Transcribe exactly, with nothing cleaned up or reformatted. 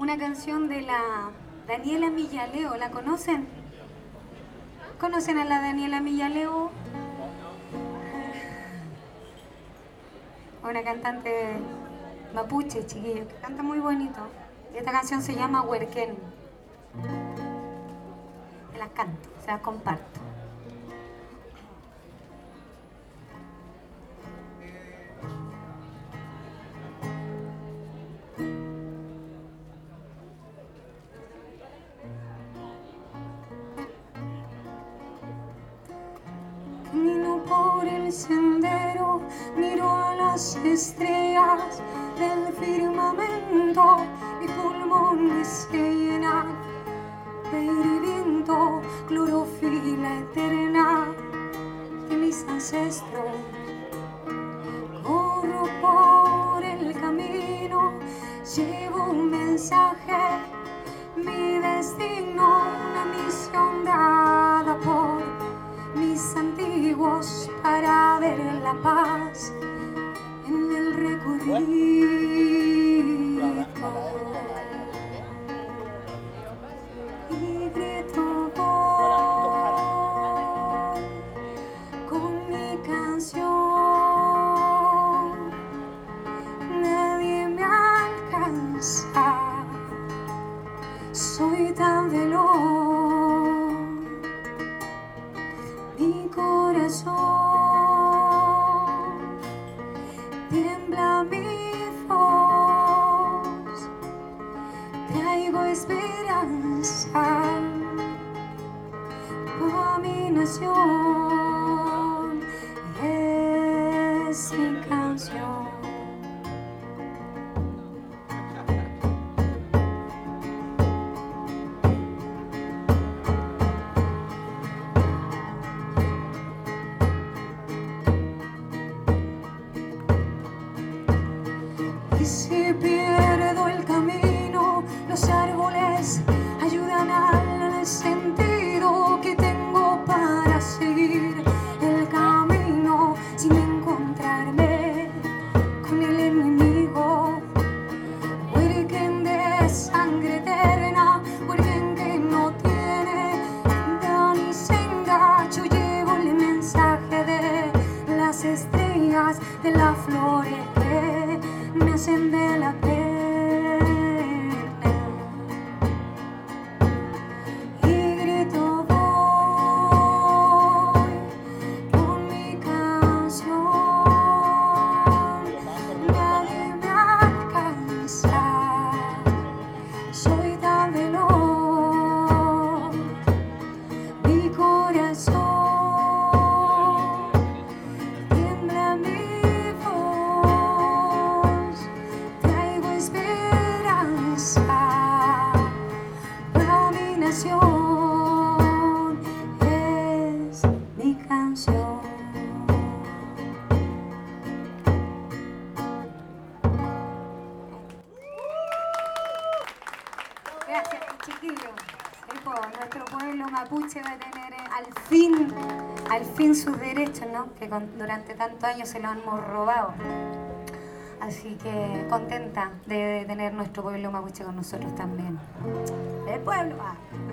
una canción de la Daniela Millaleo. ¿La conocen? ¿Conocen a la Daniela Millaleo? Una cantante mapuche, chiquillo, que canta muy bonito. Y esta canción se llama Huerquén. Se las canto, se las comparto. Camino por el sendero, miro a las estrellas del firmamento, mis pulmones se llenan de aire y viento, clorofila eterna de mis ancestros. Corro por el camino, llevo un mensaje, mi destino, una misión dada por mis antiguos para ver la paz en el recorrido. Y grito voy con mi canción, nadie me alcanza, soy tan veloz. Mi corazón tiembla mi voz, traigo esperanza a mi nación, es mi canción. Y si pierdo el camino, los árboles ayudan al sentido que tengo para seguir el camino sin encontrarme con el enemigo. Huerquén de sangre eterna, huerquén que no tiene venta ni senda. Yo llevo el mensaje de las estrellas, de las flores que me hacen de la pena, y grito voy con mi canción, nadie me alcanza, soy tan veloz, mi corazón tiembla mi voz, traigo esperanza para mi nación, es mi canción. Gracias, chiquillos. Nuestro pueblo mapuche va a tener eh, al fin, al fin sus derechos, ¿no? Que con, durante tantos años se los hemos robado. Así que contenta de tener nuestro pueblo mapuche con nosotros también. El pueblo. Ah.